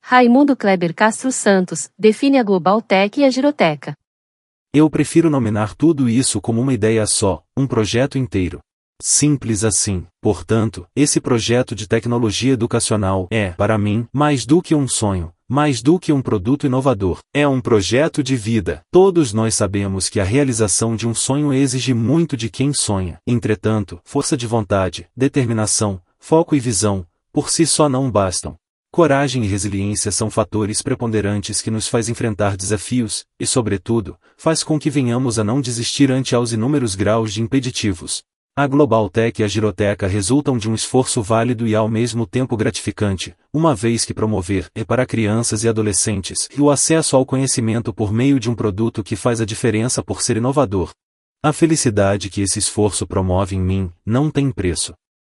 Raimundo Kleber Castro Santos, define a Global Tech e a Giroteca. Eu prefiro nominar tudo isso como uma ideia só, um projeto inteiro. Simples assim. Portanto, esse projeto de tecnologia educacional é, para mim, mais do que um sonho, mais do que um produto inovador. É um projeto de vida. Todos nós sabemos que a realização de um sonho exige muito de quem sonha. Entretanto, força de vontade, determinação, foco e visão, por si só não bastam. Coragem e resiliência são fatores preponderantes que nos faz enfrentar desafios, e sobretudo, faz com que venhamos a não desistir ante aos inúmeros graus de impeditivos. A Global Tech e a Giroteca resultam de um esforço válido e ao mesmo tempo gratificante, uma vez que promover é para crianças e adolescentes o acesso ao conhecimento por meio de um produto que faz a diferença por ser inovador. A felicidade que esse esforço promove em mim não tem preço.